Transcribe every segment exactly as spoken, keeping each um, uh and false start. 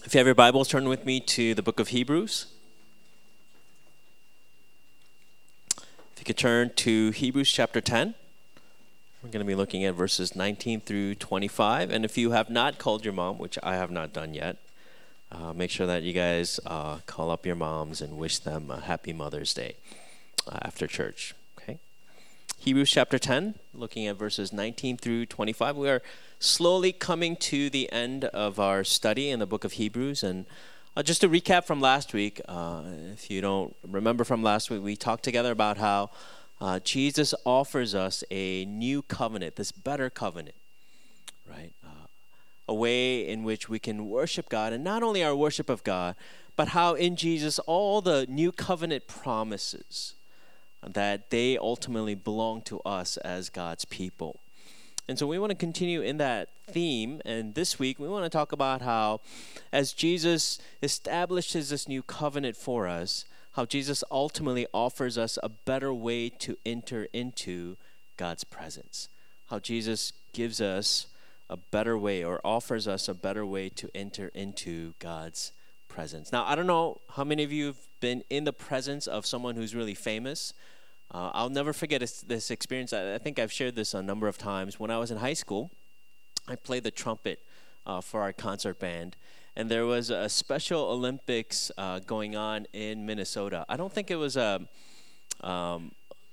If you have your Bibles, turn with me to the book of Hebrews. If you could turn to Hebrews chapter ten. We're going to be looking at verses nineteen through twenty-five. And if you have not called your mom, which I have not done yet, uh, make sure that you guys uh, call up your moms and wish them a happy Mother's Day uh, after church. Okay. Hebrews chapter ten, looking at verses nineteen through twenty-five. We are slowly coming to the end of our study in the book of Hebrews. And uh, just to recap from last week, uh, if you don't remember from last week, we talked together about how uh, Jesus offers us a new covenant, this better covenant, right? Uh, a way in which we can worship God, and not only our worship of God, but how in Jesus all the new covenant promises that they ultimately belong to us as God's people. And so we want to continue in that theme, and this week we want to talk about how as Jesus establishes this new covenant for us, how Jesus ultimately offers us a better way to enter into God's presence. How Jesus gives us a better way or offers us a better way to enter into God's presence. Now, I don't know how many of you have been in the presence of someone who's really famous. Uh, I'll never forget this, this experience. I, I think I've shared this a number of times. When I was in high school, I played the trumpet uh, for our concert band. And there was a Special Olympics uh, going on in Minnesota. I don't think it was a, um,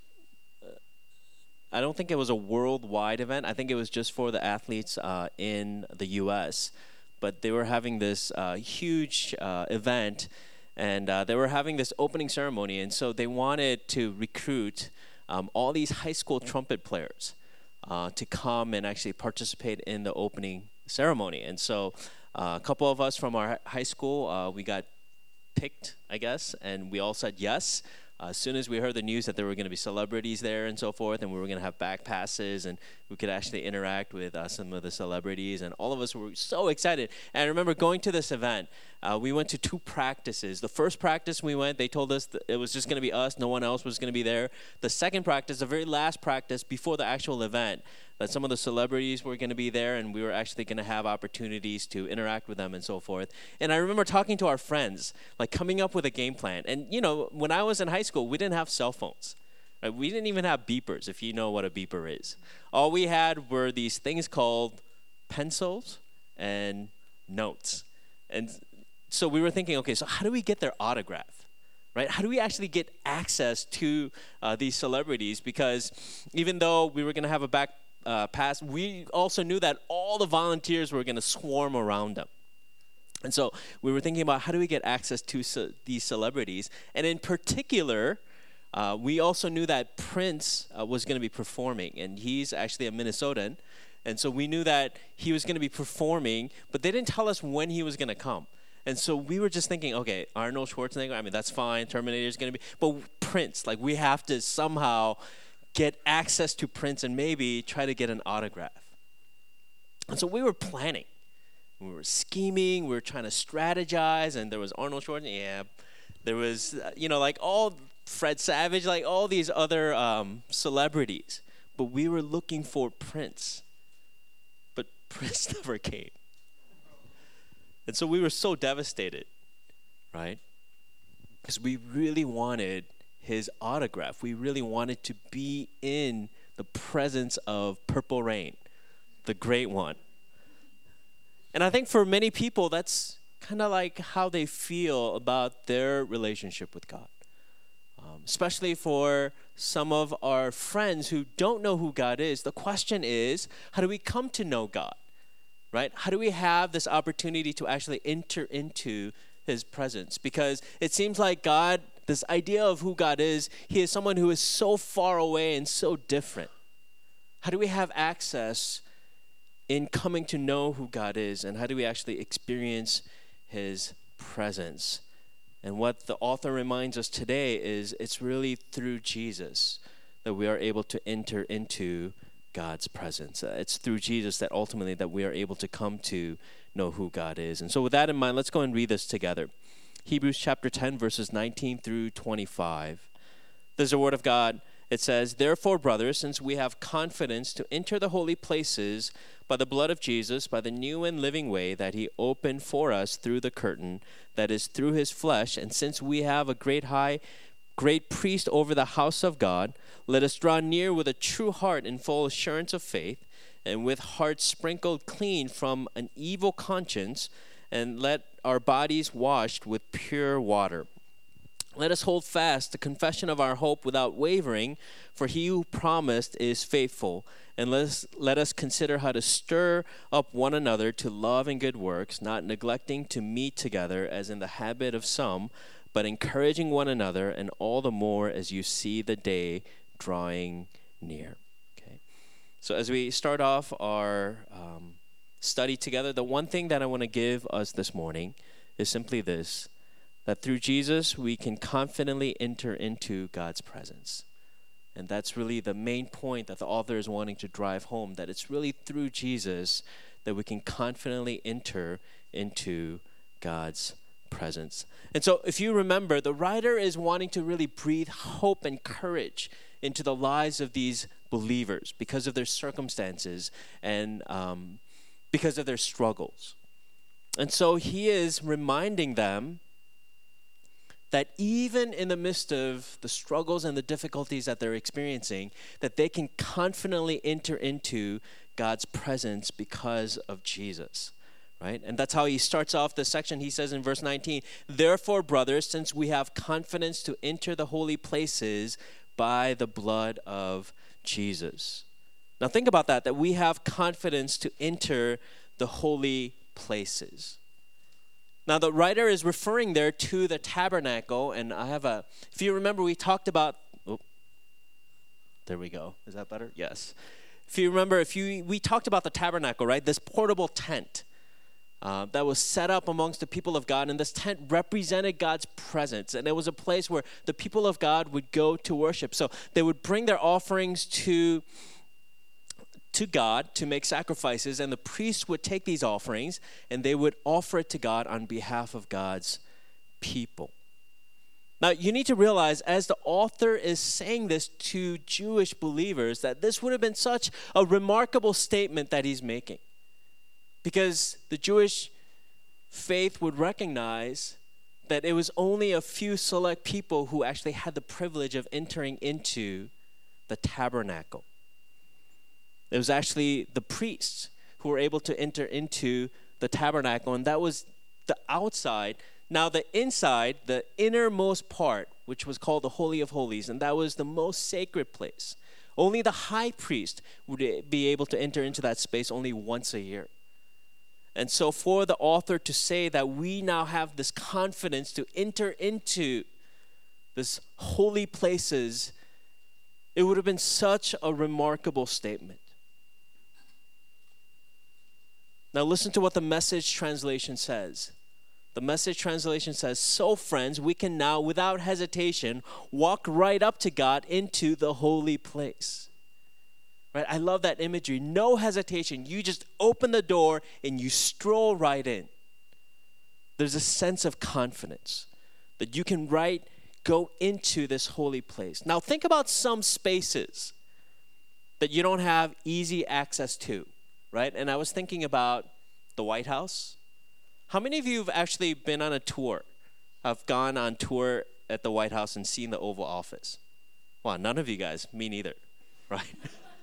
I don't think it was a worldwide event. I think it was just for the athletes uh, in the U S. But they were having this uh, huge uh, event. And uh, they were having this opening ceremony, and so they wanted to recruit um, all these high school trumpet players uh, to come and actually participate in the opening ceremony. And so uh, a couple of us from our high school, uh, we got picked, I guess, and we all said yes. Uh, as soon as we heard the news that there were going to be celebrities there and so forth, and we were going to have back passes, and we could actually interact with uh, some of the celebrities, and all of us were so excited. And I remember going to this event. Uh, we went to two practices. The first practice we went, they told us that it was just going to be us. No one else was going to be there. The second practice, the very last practice before the actual event, that some of the celebrities were going to be there, and we were actually going to have opportunities to interact with them and so forth. And I remember talking to our friends, like coming up with a game plan. And, you know, when I was in high school, we didn't have cell phones. Right? We didn't even have beepers, if you know what a beeper is. All we had were these things called pencils and notes. And so we were thinking, okay, so how do we get their autograph? Right? How do we actually get access to uh, these celebrities? Because even though we were going to have a back uh, pass, we also knew that all the volunteers were going to swarm around them. And so we were thinking about how do we get access to ce- these celebrities? And in particular, uh, we also knew that Prince uh, was going to be performing, and he's actually a Minnesotan. And so we knew that he was going to be performing, but they didn't tell us when he was going to come. And so we were just thinking, okay, Arnold Schwarzenegger, I mean, that's fine. Terminator's going to be, but Prince, like we have to somehow get access to Prince and maybe try to get an autograph. And so we were planning. We were scheming. We were trying to strategize. And there was Arnold Schwarzenegger. Yeah. There was, you know, like all Fred Savage, like all these other um, celebrities. But we were looking for Prince. But Prince never came. And so we were so devastated, right? Because we really wanted his autograph. We really wanted to be in the presence of Purple Rain, the great one. And I think for many people, that's kind of like how they feel about their relationship with God. Um, especially for some of our friends who don't know who God is, the question is, how do we come to know God? Right? How do we have this opportunity to actually enter into his presence? Because it seems like God, this idea of who God is, he is someone who is so far away and so different. How do we have access in coming to know who God is, and how do we actually experience his presence? And what the author reminds us today is it's really through Jesus that we are able to enter into God's presence. Uh, it's through Jesus that ultimately that we are able to come to know who God is. And so with that in mind, let's go and read this together. Hebrews chapter ten, verses nineteen through twenty-five. There's a word of God. It says, "Therefore, brothers, since we have confidence to enter the holy places by the blood of Jesus, by the new and living way that he opened for us through the curtain, that is through his flesh, and since we have a great high great priest over the house of God, let us draw near with a true heart in full assurance of faith, and with hearts sprinkled clean from an evil conscience, and let our bodies washed with pure water. Let us hold fast the confession of our hope without wavering, for he who promised is faithful. And let us, let us consider how to stir up one another to love and good works, not neglecting to meet together as in the habit of some, but encouraging one another, and all the more as you see the day drawing near." Okay. So as we start off our um, study together, the one thing that I want to give us this morning is simply this: that through Jesus we can confidently enter into God's presence. And that's really the main point that the author is wanting to drive home, that it's really through Jesus that we can confidently enter into God's presence. And so if you remember, the writer is wanting to really breathe hope and courage into the lives of these believers because of their circumstances and um, because of their struggles. And so he is reminding them that even in the midst of the struggles and the difficulties that they're experiencing, that they can confidently enter into God's presence because of Jesus. Right? And that's how he starts off this section. He says in verse nineteen, "Therefore, brothers, since we have confidence to enter the holy places by the blood of Jesus." Now think about that, that we have confidence to enter the holy places. Now the writer is referring there to the tabernacle, and I have a, if you remember, we talked about, oh, there we go. Is that better? Yes. If you remember, if you we talked about the tabernacle, right? This portable tent. Uh, that was set up amongst the people of God, and this tent represented God's presence, and it was a place where the people of God would go to worship. So they would bring their offerings to, to God to make sacrifices, and the priests would take these offerings, and they would offer it to God on behalf of God's people. Now, you need to realize, as the author is saying this to Jewish believers, that this would have been such a remarkable statement that he's making. Because the Jewish faith would recognize that it was only a few select people who actually had the privilege of entering into the tabernacle. It was actually the priests who were able to enter into the tabernacle, and that was the outside. Now the inside, the innermost part, which was called the Holy of Holies, and that was the most sacred place. Only the high priest would be able to enter into that space only once a year. And so for the author to say that we now have this confidence to enter into this holy places, it would have been such a remarkable statement. Now listen to what the Message translation says. The Message translation says, "So friends, we can now without hesitation walk right up to God into the holy place." Right? I love that imagery. No hesitation. You just open the door and you stroll right in. There's a sense of confidence that you can right go into this holy place. Now think about some spaces that you don't have easy access to, right? And I was thinking about the White House. How many of you have actually been on a tour? Have gone on tour at the White House and seen the Oval Office? Well, none of you guys. Me neither, right?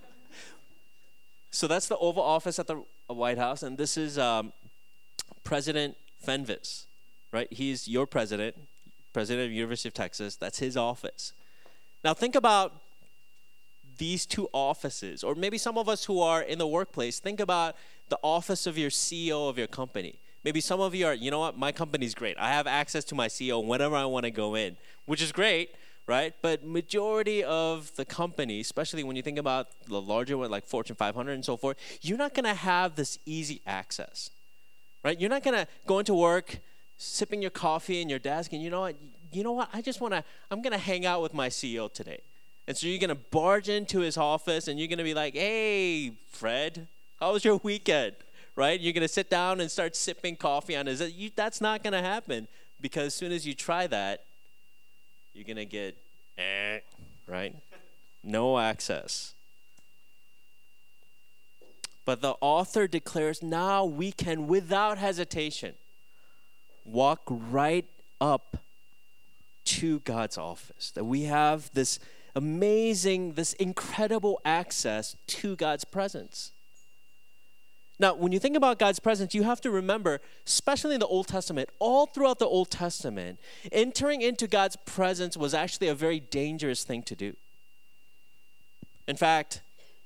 So that's the Oval Office at the White House, and this is um, President Fenves, right? He's your president, president of the University of Texas. That's his office. Now think about these two offices, or maybe some of us who are in the workplace, think about the office of your C E O of your company. Maybe some of you are, you know what, my company's great. I have access to my C E O whenever I want to go in, which is great, right? But majority of the company, especially when you think about the larger one, like Fortune five hundred and so forth, you're not going to have this easy access, right? You're not going to go into work, sipping your coffee in your desk, and you know what, you know what, I just want to, I'm going to hang out with my C E O today. And so you're going to barge into his office, and you're going to be like, "Hey, Fred, how was your weekend?" Right? You're going to sit down and start sipping coffee on his, you, that's not going to happen, because as soon as you try that, you're going to get, eh, right? no access. But the author declares now we can, without hesitation, walk right up to God's office. That we have this amazing, this incredible access to God's presence. Now, when you think about God's presence, you have to remember, especially in the Old Testament, all throughout the Old Testament, entering into God's presence was actually a very dangerous thing to do. In fact,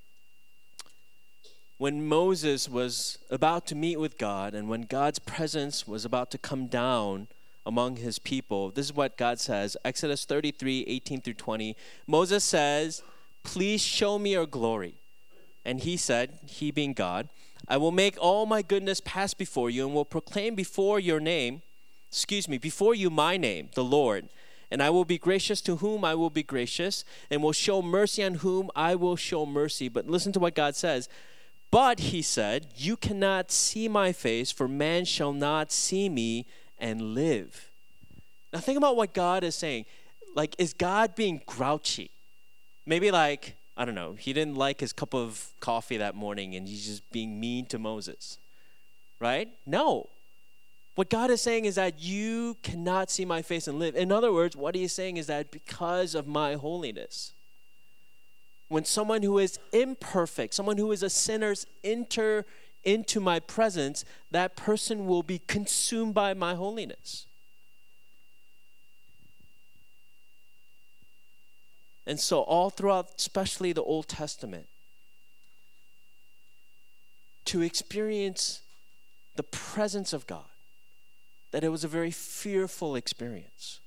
when Moses was about to meet with God and when God's presence was about to come down among his people, this is what God says, Exodus thirty-three, eighteen through twenty. Moses says, "Please show me your glory." And he said, he being God, "I will make all my goodness pass before you and will proclaim before your name, excuse me, before you my name, the Lord. And I will be gracious to whom I will be gracious and will show mercy on whom I will show mercy." But listen to what God says. "But," he said, "you cannot see my face, for man shall not see me and live." Now think about what God is saying. Like, is God being grouchy? Maybe like, I don't know, he didn't like his cup of coffee that morning and he's just being mean to Moses, right? No. What God is saying is that you cannot see my face and live. In other words, what he is saying is that because of my holiness, when someone who is imperfect, someone who is a sinner enter into my presence, that person will be consumed by my holiness. And so all throughout, especially the Old Testament, to experience the presence of God, that it was a very fearful experience.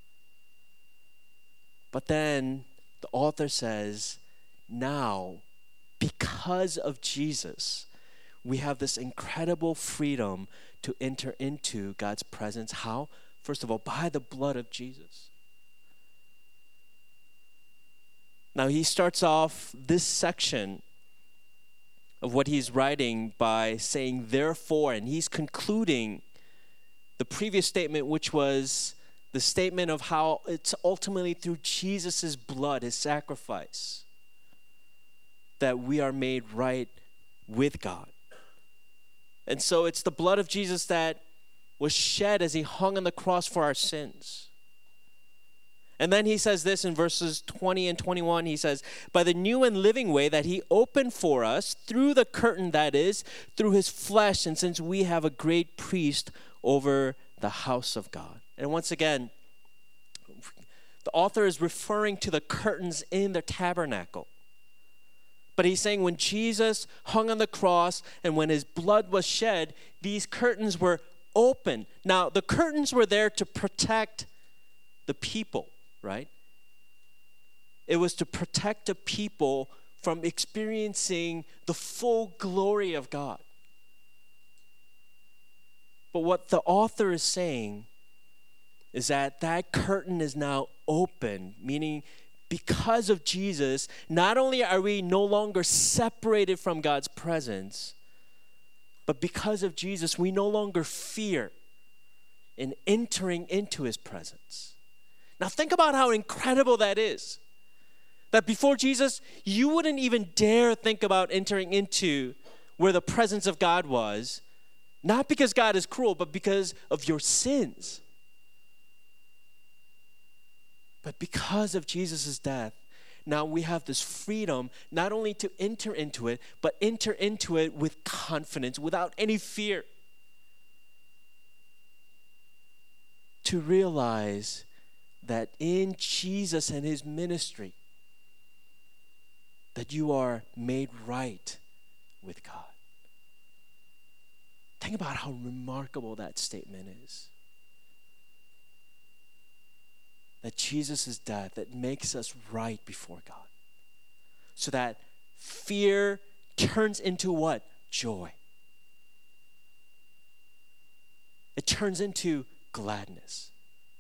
But then the author says, now, because of Jesus, we have this incredible freedom to enter into God's presence. How? First of all, by the blood of Jesus. Now, he starts off this section of what he's writing by saying, therefore, and he's concluding the previous statement, which was the statement of how it's ultimately through Jesus' blood, his sacrifice, that we are made right with God. And so it's the blood of Jesus that was shed as he hung on the cross for our sins. And then he says this in verses twenty and twenty-one. He says, by the new and living way that he opened for us through the curtain, that is, through his flesh, and since we have a great priest over the house of God. And once again, the author is referring to the curtains in the tabernacle. But he's saying when Jesus hung on the cross and when his blood was shed, these curtains were open. Now, the curtains were there to protect the people, right? It was to protect the people from experiencing the full glory of God. But what the author is saying is that that curtain is now open, meaning because of Jesus, not only are we no longer separated from God's presence, but because of Jesus, we no longer fear in entering into his presence. Now think about how incredible that is. That before Jesus, you wouldn't even dare think about entering into where the presence of God was, not because God is cruel, but because of your sins. But because of Jesus' death, now we have this freedom not only to enter into it, but enter into it with confidence, without any fear. To realize that in Jesus and his ministry, that you are made right with God. Think about how remarkable that statement is. That Jesus' death, that makes us right before God. So that fear turns into what? Joy. It turns into gladness.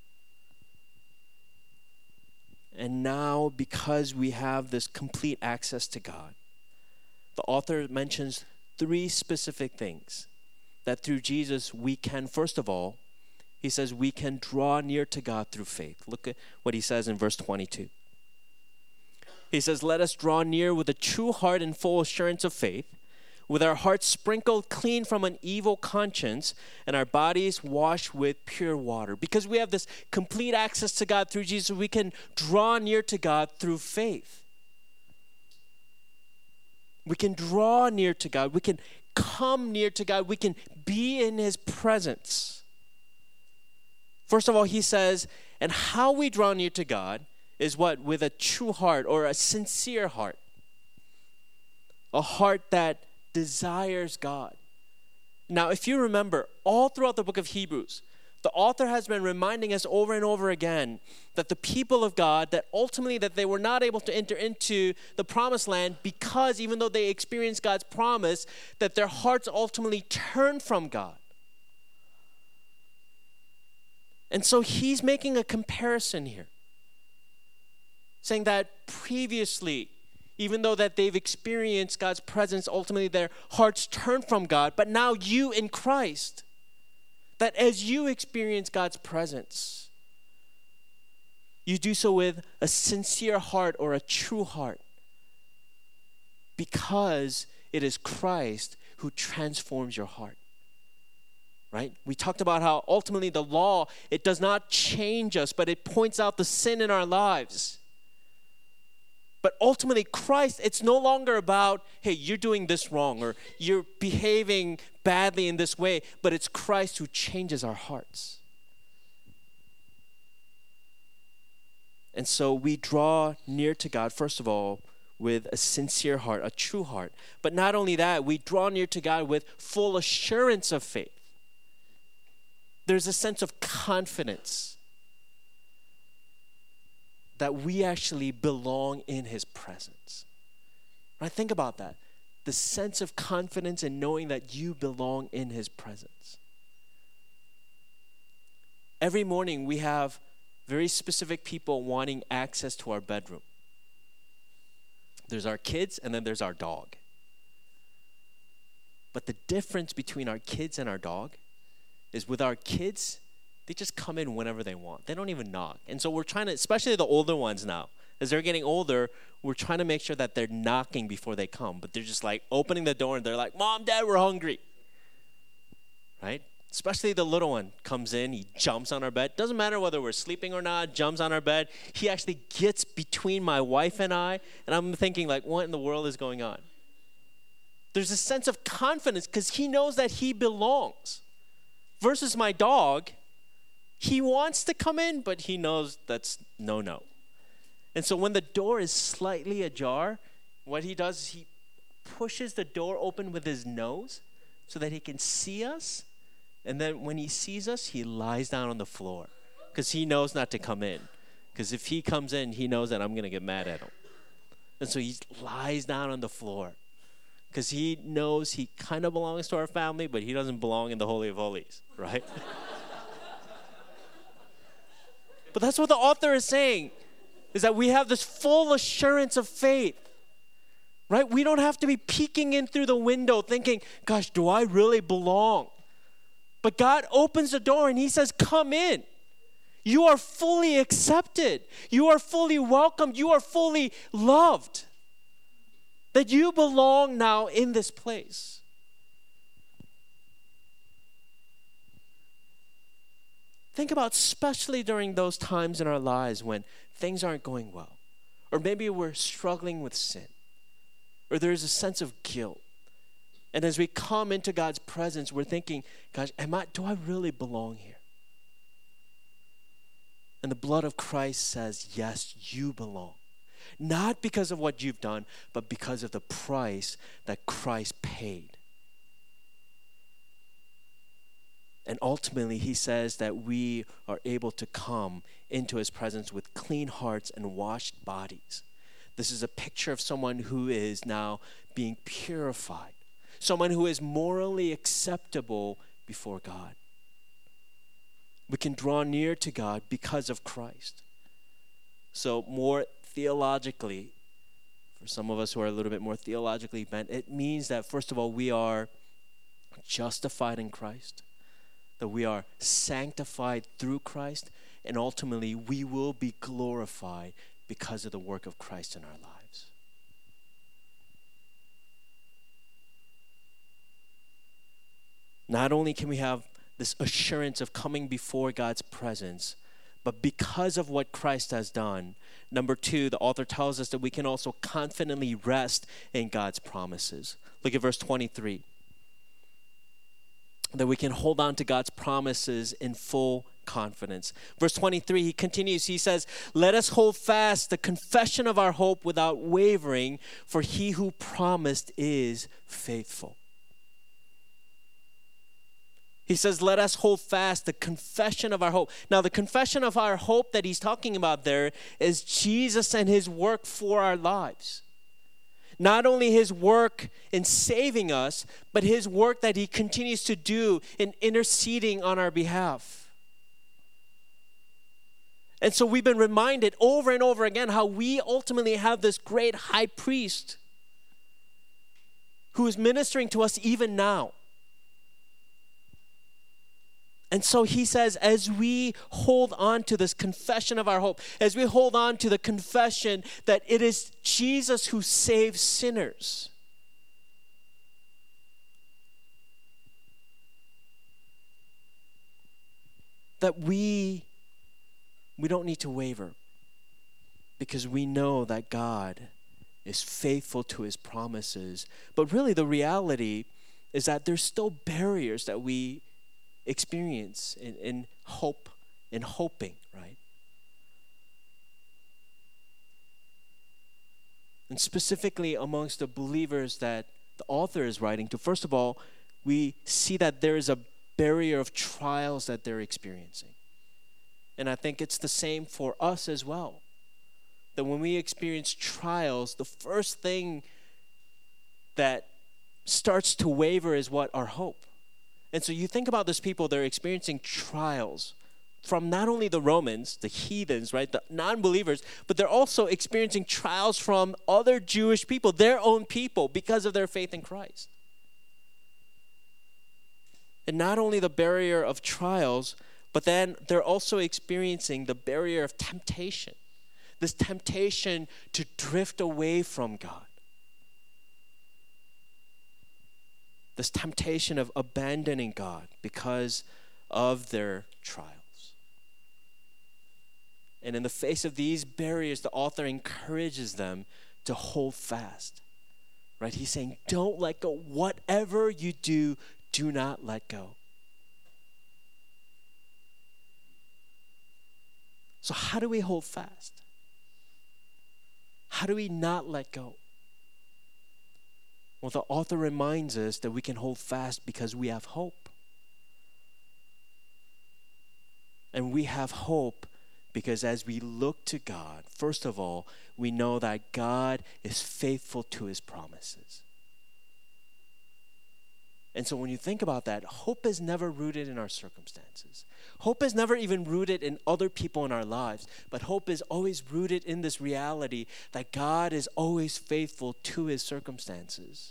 And now, because we have this complete access to God, the author mentions three specific things that through Jesus we can, first of all, he says we can draw near to God through faith. Look at what he says in verse twenty-two. He says, let us draw near with a true heart and full assurance of faith, with our hearts sprinkled clean from an evil conscience and our bodies washed with pure water. Because we have this complete access to God through Jesus, we can draw near to God through faith. We can draw near to God. We can come near to God. We can be in his presence. First of all, he says, and how we draw near to God is what? With a true heart or a sincere heart. A heart that desires God. Now, if you remember, all throughout the book of Hebrews, the author has been reminding us over and over again that the people of God, that ultimately that they were not able to enter into the promised land because even though they experienced God's promise, that their hearts ultimately turned from God. And so he's making a comparison here, saying that previously, even though that they've experienced God's presence, ultimately their hearts turn from God. But now you in Christ, that as you experience God's presence, you do so with a sincere heart or a true heart, because it is Christ who transforms your heart. Right? We talked about how ultimately the law, it does not change us, but it points out the sin in our lives. But ultimately, Christ, it's no longer about, hey, you're doing this wrong or you're behaving badly in this way, but it's Christ who changes our hearts. And so we draw near to God, first of all, with a sincere heart, a true heart. But not only that, we draw near to God with full assurance of faith. There's a sense of confidence that we actually belong in his presence. Right? Think about that. The sense of confidence in knowing that you belong in his presence. Every morning we have very specific people wanting access to our bedroom. There's our kids and then there's our dog. But the difference between our kids and our dog is with our kids, they just come in whenever they want. They don't even knock. And so we're trying to, especially the older ones now, as they're getting older, we're trying to make sure that they're knocking before they come. But they're just like opening the door and they're like, Mom, Dad, we're hungry. Right? Especially the little one comes in, he jumps on our bed. Doesn't matter whether we're sleeping or not, jumps on our bed. He actually gets between my wife and I, and I'm thinking like, what in the world is going on? There's a sense of confidence because he knows that he belongs. Versus my dog, he wants to come in, but he knows that's no-no. And so when the door is slightly ajar, what he does is he pushes the door open with his nose so that he can see us. And then when he sees us, he lies down on the floor because he knows not to come in. Because if he comes in, he knows that I'm going to get mad at him. And so he lies down on the floor because he knows he kind of belongs to our family, but he doesn't belong in the Holy of Holies, right? But that's what the author is saying, is that we have this full assurance of faith, right? We don't have to be peeking in through the window thinking, gosh, do I really belong? But God opens the door and he says, come in. You are fully accepted. You are fully welcomed. You are fully loved. That you belong now in this place. Think about especially during those times in our lives when things aren't going well. Or maybe we're struggling with sin. Or there's a sense of guilt. And as we come into God's presence, we're thinking, gosh, am I, do I really belong here? And the blood of Christ says, yes, you belong. Not because of what you've done, but because of the price that Christ paid. And ultimately, he says that we are able to come into his presence with clean hearts and washed bodies. This is a picture of someone who is now being purified. Someone who is morally acceptable before God. We can draw near to God because of Christ. So more theologically, for some of us who are a little bit more theologically bent, it means that first of all, we are justified in Christ. That we are sanctified through Christ, and ultimately we will be glorified because of the work of Christ in our lives. Not only can we have this assurance of coming before God's presence, but because of what Christ has done, number two, the author tells us that we can also confidently rest in God's promises. Look at verse twenty-three. That we can hold on to God's promises in full confidence. Verse twenty-three, he continues, he says, "Let us hold fast the confession of our hope without wavering, for he who promised is faithful." He says, let us hold fast the confession of our hope. Now, the confession of our hope that he's talking about there is Jesus and his work for our lives. Not only his work in saving us, but his work that he continues to do in interceding on our behalf. And so we've been reminded over and over again how we ultimately have this great high priest who is ministering to us even now. And so he says, as we hold on to this confession of our hope, as we hold on to the confession that it is Jesus who saves sinners, that we, we don't need to waver, because we know that God is faithful to his promises. But really the reality is that there's still barriers that we experience in, in hope, in hoping, right? And specifically amongst the believers that the author is writing to, first of all, we see that there is a barrier of trials that they're experiencing. And I think it's the same for us as well. That when we experience trials, the first thing that starts to waver is what? Our hope. And so you think about these people, they're experiencing trials from not only the Romans, the heathens, right, the non-believers, but they're also experiencing trials from other Jewish people, their own people, because of their faith in Christ. And not only the barrier of trials, but then they're also experiencing the barrier of temptation, this temptation to drift away from God. This temptation of abandoning God because of their trials. And in the face of these barriers, the author encourages them to hold fast. Right? He's saying, don't let go. Whatever you do, do not let go. So how do we hold fast? How do we not let go? Well, the author reminds us that we can hold fast because we have hope. And we have hope because as we look to God, first of all, we know that God is faithful to his promises. And so when you think about that, hope is never rooted in our circumstances. Hope is never even rooted in other people in our lives, but hope is always rooted in this reality that God is always faithful to his circumstances.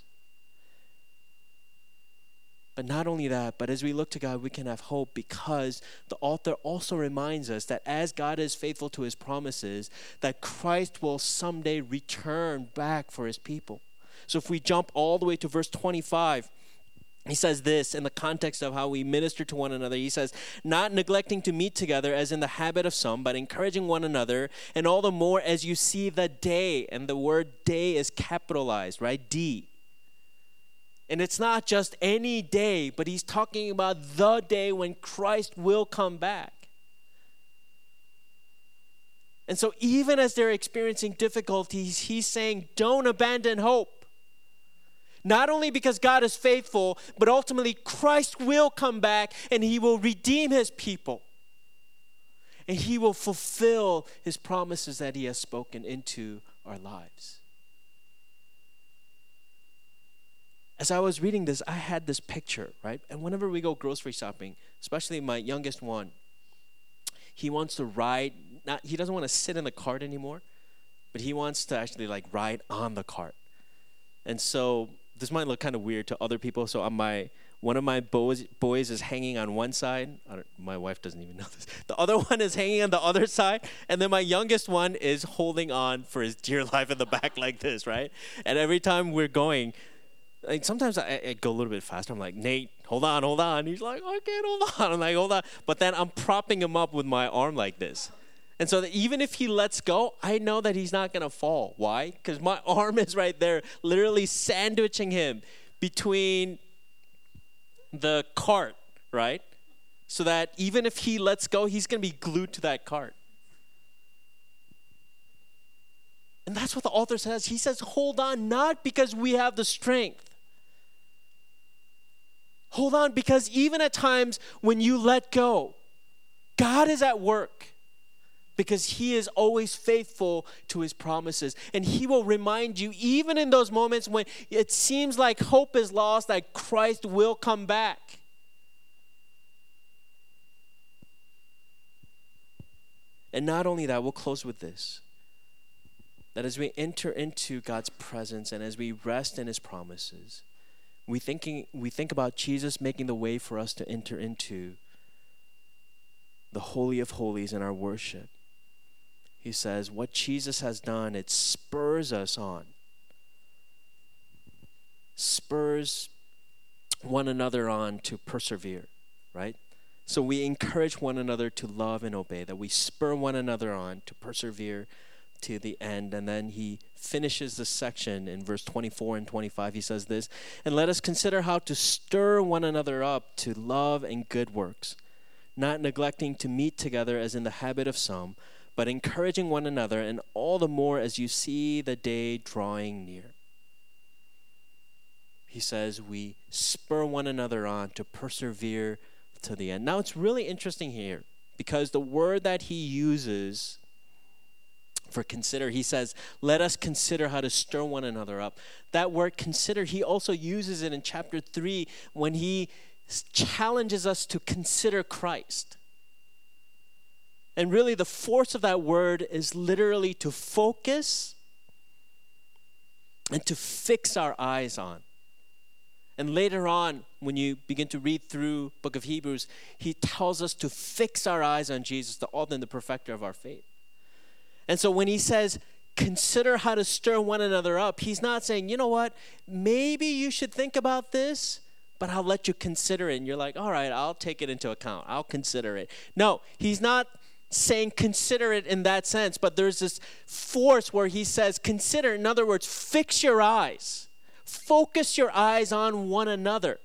But not only that, but as we look to God, we can have hope because the author also reminds us that as God is faithful to his promises, that Christ will someday return back for his people. So if we jump all the way to verse twenty-five, he says this in the context of how we minister to one another. He says, not neglecting to meet together as in the habit of some, but encouraging one another, and all the more as you see the day. And the word day is capitalized, right? D. And it's not just any day, but he's talking about the day when Christ will come back. And so even as they're experiencing difficulties, he's saying, don't abandon hope. Not only because God is faithful, but ultimately Christ will come back and he will redeem his people. And he will fulfill his promises that he has spoken into our lives. As I was reading this, I had this picture, right? And whenever we go grocery shopping, especially my youngest one, he wants to ride, not he doesn't want to sit in the cart anymore, but he wants to actually like ride on the cart. And so this might look kind of weird to other people. So on my one of my boys boys is hanging on one side. I don't, my wife doesn't even know this. The other one is hanging on the other side, and then my youngest one is holding on for his dear life in the back like this, right? And every time we're going, like sometimes I, I go a little bit faster. I'm like, Nate, hold on, hold on. He's like, I can't hold on. I'm like, hold on. But then I'm propping him up with my arm like this. And so that even if he lets go, I know that he's not going to fall. Why? Because my arm is right there, literally sandwiching him between the cart, right? So that even if he lets go, he's going to be glued to that cart. And that's what the author says. He says, hold on, not because we have the strength. Hold on, because even at times when you let go, God is at work. Because he is always faithful to his promises. And he will remind you, even in those moments when it seems like hope is lost, that Christ will come back. And not only that, we'll close with this. That as we enter into God's presence and as we rest in his promises, we thinking we think about Jesus making the way for us to enter into the Holy of Holies in our worship. He says, what Jesus has done, it spurs us on. Spurs one another on to persevere, right? So we encourage one another to love and obey, that we spur one another on to persevere to the end. And then he finishes this section in verse twenty-four and twenty-five. He says this, and let us consider how to stir one another up to love and good works, not neglecting to meet together as in the habit of some, but encouraging one another, and all the more as you see the day drawing near. He says we spur one another on to persevere to the end. Now it's really interesting here because the word that he uses for consider, he says, let us consider how to stir one another up. That word consider, he also uses it in chapter three when he challenges us to consider Christ. And really the force of that word is literally to focus and to fix our eyes on. And later on, when you begin to read through book of Hebrews, he tells us to fix our eyes on Jesus, the author and the perfecter of our faith. And so when he says, consider how to stir one another up, he's not saying, you know what, maybe you should think about this, but I'll let you consider it. And you're like, all right, I'll take it into account. I'll consider it. No, he's not saying consider it in that sense, but there's this force where he says consider, in other words, fix your eyes. Focus your eyes on one another.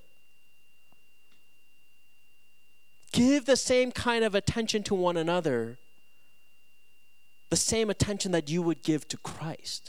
Give the same kind of attention to one another, the same attention that you would give to Christ.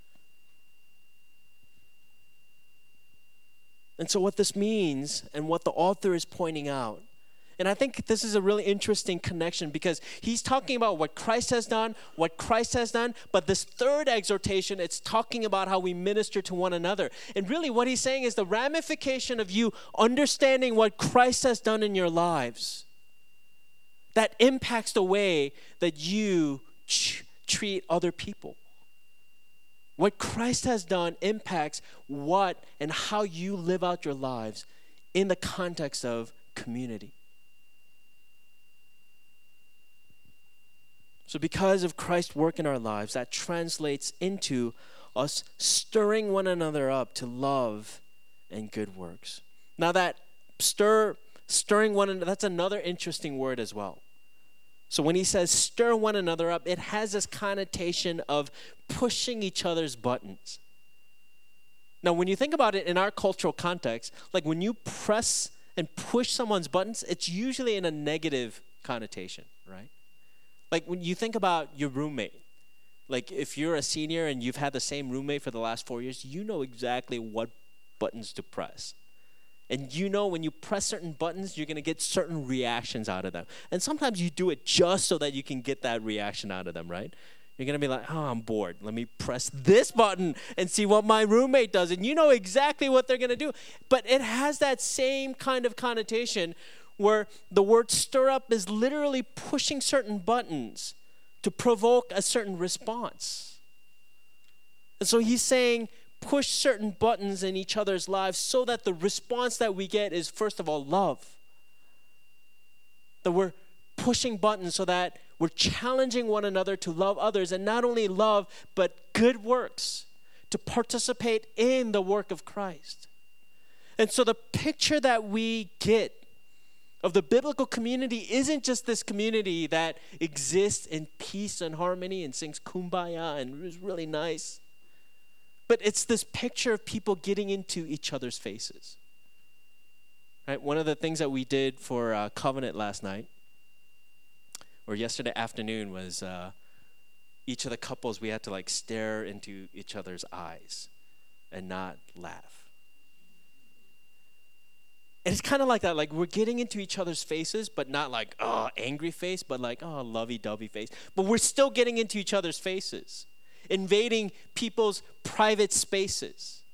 And so what this means and what the author is pointing out, and I think this is a really interesting connection because he's talking about what Christ has done, what Christ has done, but this third exhortation, it's talking about how we minister to one another. And really what he's saying is the ramification of you understanding what Christ has done in your lives, that impacts the way that you ch- treat other people. What Christ has done impacts what and how you live out your lives in the context of community. So because of Christ's work in our lives, that translates into us stirring one another up to love and good works. Now that stir, stirring one another, that's another interesting word as well. So when he says stir one another up, it has this connotation of pushing each other's buttons. Now when you think about it in our cultural context, like when you press and push someone's buttons, it's usually in a negative connotation, right? Like when you think about your roommate, like if you're a senior and you've had the same roommate for the last four years, you know exactly what buttons to press. And you know when you press certain buttons, you're going to get certain reactions out of them. And sometimes you do it just so that you can get that reaction out of them, right? You're going to be like, oh, I'm bored. Let me press this button and see what my roommate does. And you know exactly what they're going to do. But it has that same kind of connotation where the word stir up is literally pushing certain buttons to provoke a certain response. And so he's saying, push certain buttons in each other's lives so that the response that we get is, first of all, love. That we're pushing buttons so that we're challenging one another to love others, and not only love, but good works, to participate in the work of Christ. And so the picture that we get of the biblical community isn't just this community that exists in peace and harmony and sings kumbaya and is really nice. But it's this picture of people getting into each other's faces. Right? One of the things that we did for uh, Covenant last night, or yesterday afternoon, was uh, each of the couples, we had to like stare into each other's eyes and not laugh. And it's kind of like that, like we're getting into each other's faces, but not like, oh, angry face, but like, oh, lovey-dovey face. But we're still getting into each other's faces, invading people's private spaces.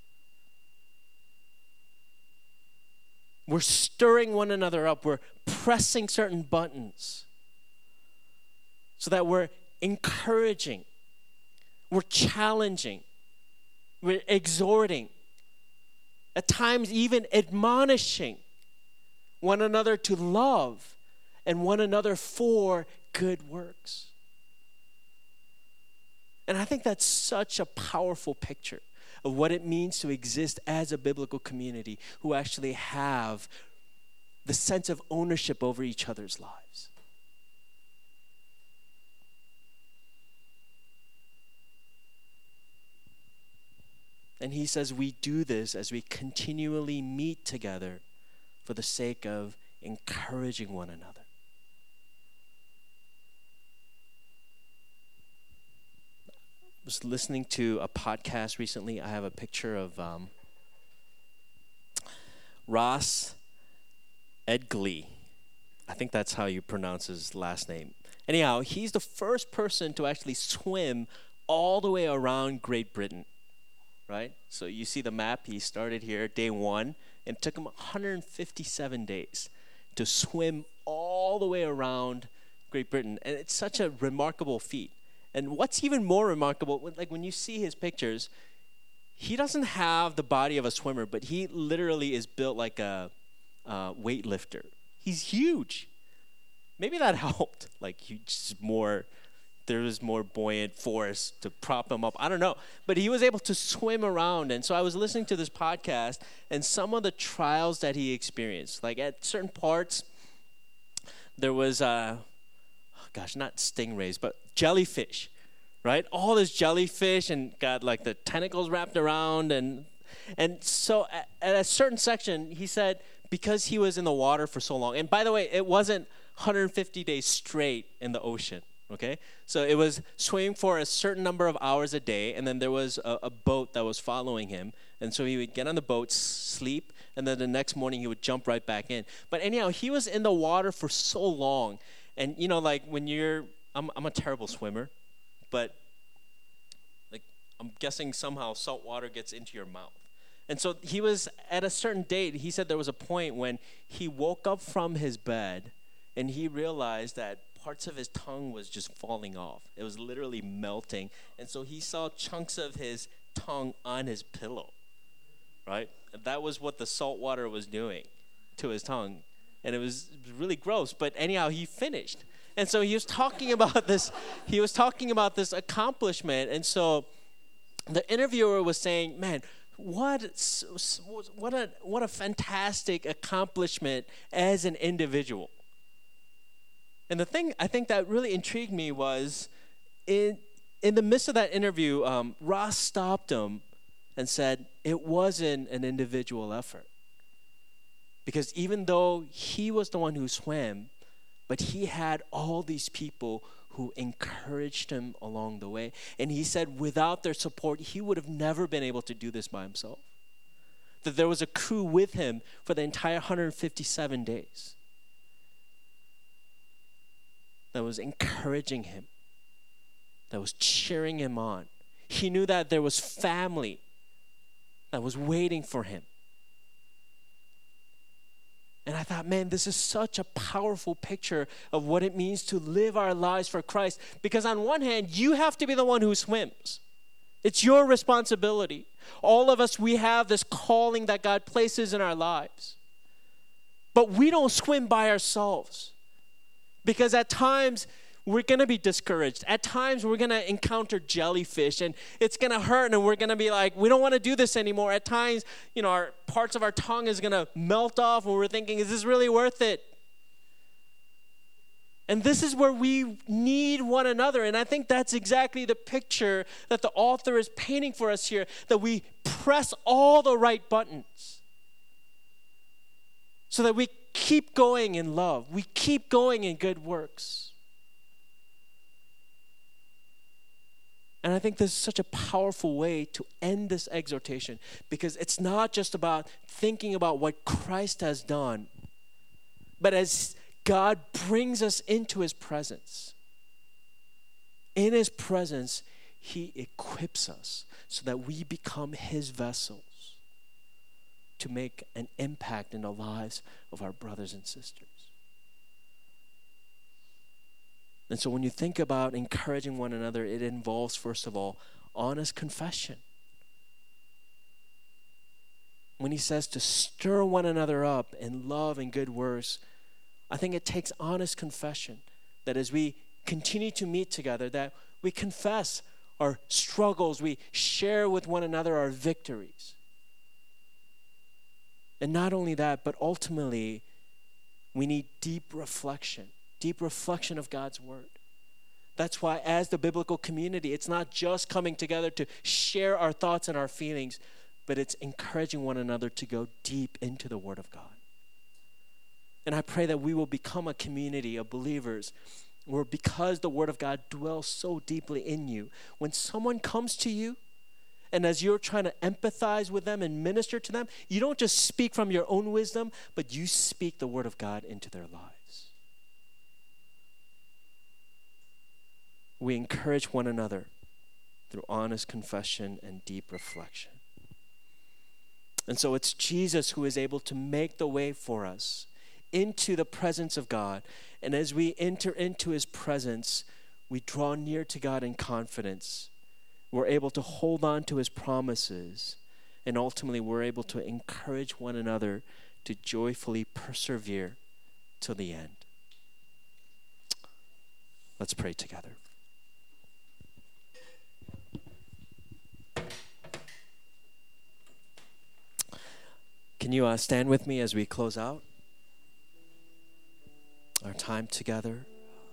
We're stirring one another up. We're pressing certain buttons so that we're encouraging, we're challenging, we're exhorting, at times even admonishing one another to love and one another for good works. And I think that's such a powerful picture of what it means to exist as a biblical community who actually have the sense of ownership over each other's lives. And he says we do this as we continually meet together for the sake of encouraging one another. I was listening to a podcast recently. I have a picture of um, Ross Edgley. I think that's how you pronounce his last name. Anyhow, he's the first person to actually swim all the way around Great Britain. Right? So you see the map, he started here day one, and it took him one hundred fifty-seven days to swim all the way around Great Britain. And it's such a remarkable feat. And what's even more remarkable, like when you see his pictures, he doesn't have the body of a swimmer, but he literally is built like a uh, weightlifter. He's huge. Maybe that helped. Like he just more... there was more buoyant force to prop him up. I don't know. But he was able to swim around. And so I was listening to this podcast and some of the trials that he experienced. Like at certain parts, there was, uh, oh gosh, not stingrays, but jellyfish, right? All this jellyfish and got like the tentacles wrapped around. And and so at, at a certain section, he said, because he was in the water for so long. And by the way, it wasn't one hundred fifty days straight in the ocean. Okay, so it was swimming for a certain number of hours a day, and then there was a, a boat that was following him. And so he would get on the boat, sleep, and then the next morning he would jump right back in. But anyhow, he was in the water for so long. And, you know, like when you're, I'm, I'm a terrible swimmer, but like I'm guessing somehow salt water gets into your mouth. And so he was at a certain date, he said there was a point when he woke up from his bed and he realized that parts of his tongue was just falling off. It was literally melting. And so he saw chunks of his tongue on his pillow, right? And that was what the salt water was doing to his tongue. And it was, it was really gross. But anyhow, he finished. And so he was talking about this, he was talking about this accomplishment. And so the interviewer was saying, man, what, what a, what a fantastic accomplishment as an individual. And the thing I think that really intrigued me was in in the midst of that interview, um, Ross stopped him and said it wasn't an individual effort. Because even though he was the one who swam, but he had all these people who encouraged him along the way. And he said without their support, he would have never been able to do this by himself. That there was a crew with him for the entire one hundred fifty-seven days. That was encouraging him, that was cheering him on. He knew that there was family that was waiting for him. And I thought, man, this is such a powerful picture of what it means to live our lives for Christ. Because on one hand, you have to be the one who swims. It's your responsibility. All of us, we have this calling that God places in our lives. But we don't swim by ourselves. Because at times, we're going to be discouraged. At times, we're going to encounter jellyfish, and it's going to hurt, and we're going to be like, we don't want to do this anymore. At times, you know, our parts of our tongue is going to melt off, and we're thinking, is this really worth it? And this is where we need one another. And I think that's exactly the picture that the author is painting for us here, that we press all the right buttons so that we keep going in love. We keep going in good works. And I think this is such a powerful way to end this exhortation, because it's not just about thinking about what Christ has done, but as God brings us into his presence. In his presence, he equips us so that we become his vessels to make an impact in the lives of our brothers and sisters. And so when you think about encouraging one another, it involves, first of all, honest confession. When he says to stir one another up in love and good works, I think it takes honest confession, that as we continue to meet together, that we confess our struggles, we share with one another our victories. And not only that, but ultimately, we need deep reflection, deep reflection of God's word. That's why as the biblical community, it's not just coming together to share our thoughts and our feelings, but it's encouraging one another to go deep into the word of God. And I pray that we will become a community of believers where, because the word of God dwells so deeply in you, when someone comes to you and as you're trying to empathize with them and minister to them, you don't just speak from your own wisdom, but you speak the word of God into their lives. We encourage one another through honest confession and deep reflection. And so it's Jesus who is able to make the way for us into the presence of God. And as we enter into his presence, we draw near to God in confidence. We're able to hold on to his promises. And ultimately, we're able to encourage one another to joyfully persevere till the end. Let's pray together. Can you uh, stand with me as we close out our time together?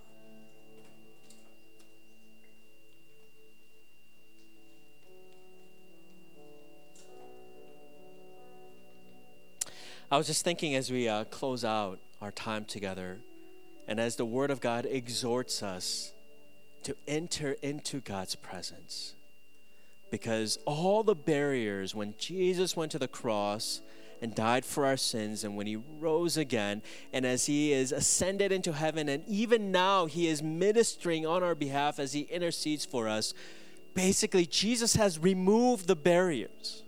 I was just thinking as we uh, close out our time together, and as the Word of God exhorts us to enter into God's presence, because all the barriers, when Jesus went to the cross and died for our sins, and when he rose again, and as he is ascended into heaven, and even now he is ministering on our behalf as he intercedes for us, basically Jesus has removed the barriers.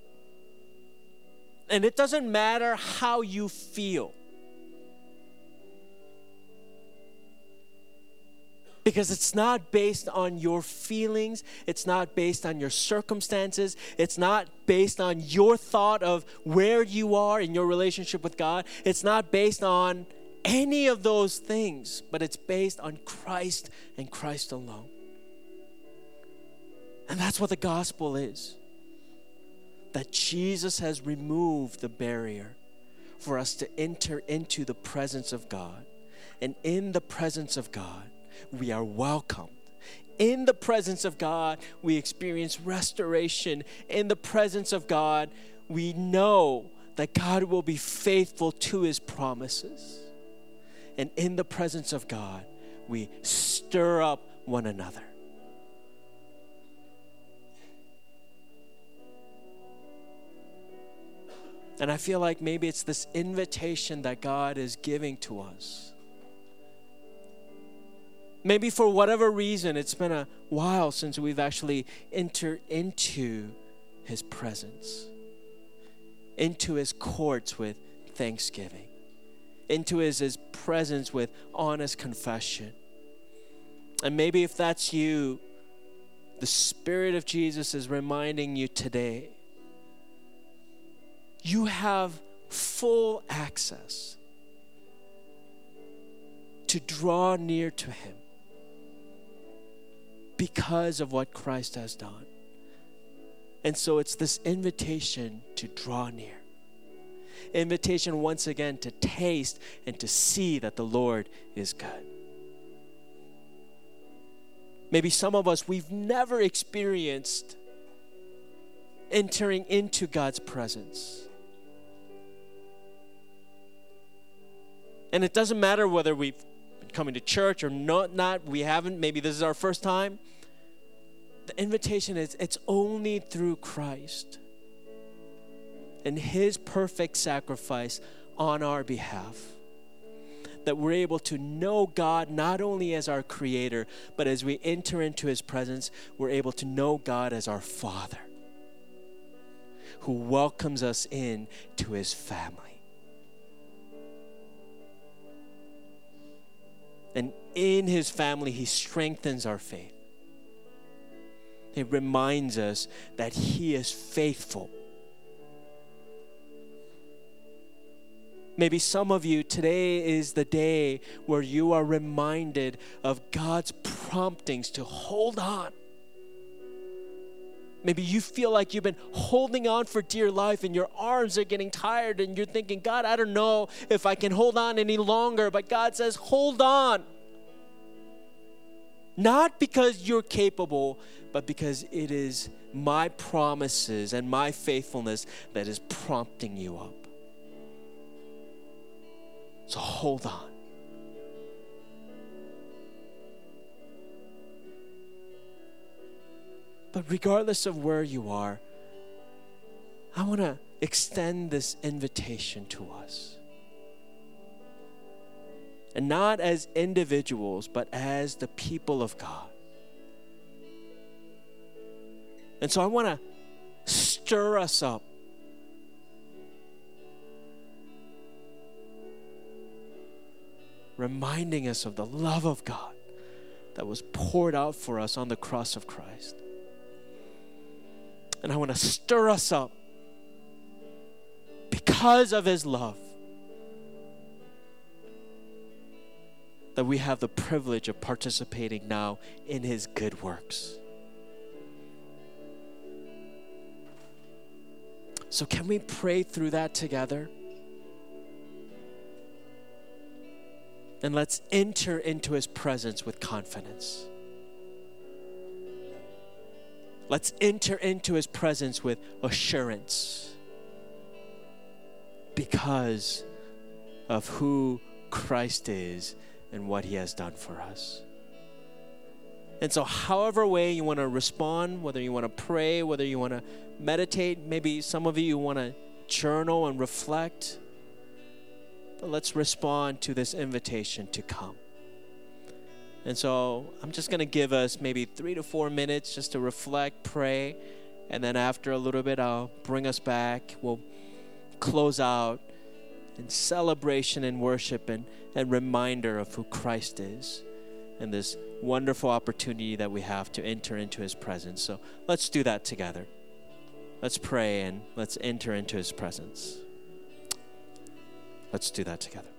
And it doesn't matter how you feel, because it's not based on your feelings. It's not based on your circumstances. It's not based on your thought of where you are in your relationship with God. It's not based on any of those things, but it's based on Christ and Christ alone. And that's what the gospel is. That Jesus has removed the barrier for us to enter into the presence of God. And in the presence of God, we are welcomed. In the presence of God, we experience restoration. In the presence of God, we know that God will be faithful to his promises. And in the presence of God, we stir up one another. And I feel like maybe it's this invitation that God is giving to us. Maybe for whatever reason, it's been a while since we've actually entered into his presence, into his courts with thanksgiving, into his, his presence with honest confession. And maybe if that's you, the Spirit of Jesus is reminding you today, you have full access to draw near to Him because of what Christ has done. And so it's this invitation to draw near. Invitation once again to taste and to see that the Lord is good. Maybe some of us, we've never experienced entering into God's presence. And it doesn't matter whether we've been coming to church or not, not, we haven't, maybe this is our first time. The invitation is, it's only through Christ and His perfect sacrifice on our behalf that we're able to know God not only as our Creator, but as we enter into His presence, we're able to know God as our Father, who welcomes us in to His family. And in His family, He strengthens our faith. It reminds us that He is faithful. Maybe some of you, today is the day where you are reminded of God's promptings to hold on. Maybe you feel like you've been holding on for dear life and your arms are getting tired and you're thinking, God, I don't know if I can hold on any longer. But God says, hold on. Not because you're capable, but because it is my promises and my faithfulness that is prompting you up. So hold on. But regardless of where you are, I want to extend this invitation to us. And not as individuals, but as the people of God. And so I want to stir us up. Reminding us of the love of God that was poured out for us on the cross of Christ. And I want to stir us up because of His love, that we have the privilege of participating now in His good works. So can we pray through that together? And let's enter into His presence with confidence. Let's enter into His presence with assurance because of who Christ is and what He has done for us. And so however way you want to respond, whether you want to pray, whether you want to meditate, maybe some of you want to journal and reflect, but let's respond to this invitation to come. And so I'm just going to give us maybe three to four minutes just to reflect, pray, and then after a little bit, I'll bring us back. We'll close out in celebration and worship and, and reminder of who Christ is and this wonderful opportunity that we have to enter into His presence. So let's do that together. Let's pray and let's enter into His presence. Let's do that together.